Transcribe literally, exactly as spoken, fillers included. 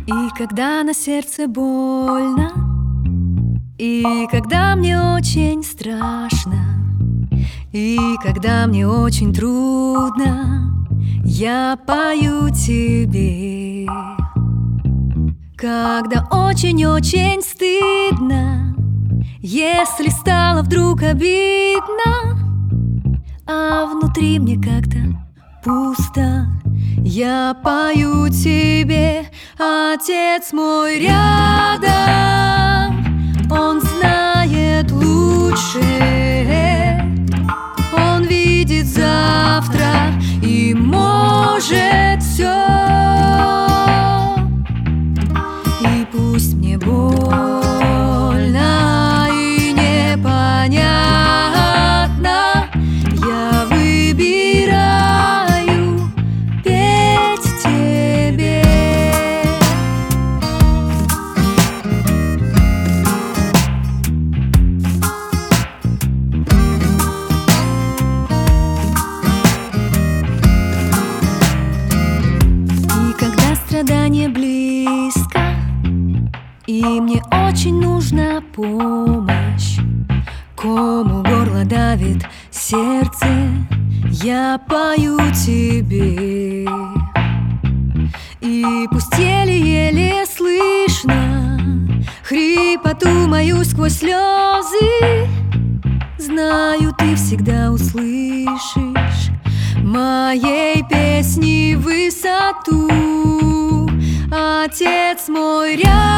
И когда на сердце больно, и когда мне очень страшно, и когда мне очень трудно, я пою тебе. Когда очень-очень стыдно, если стало вдруг обидно, а внутри мне как-то пусто, я пою тебе. Отец мой рядом, он знает лучше, он видит завтра и может все. И пусть мне больно и непонятно, я выбираю петь тебе. И когда страдание близко, и мне очень нужна помощь, кому горло давит сердце, я пою тебе. И пусть еле-еле слышно хрипоту мою сквозь слезы, знаю, ты всегда услышишь моей песни высоту. Отец мой рядом,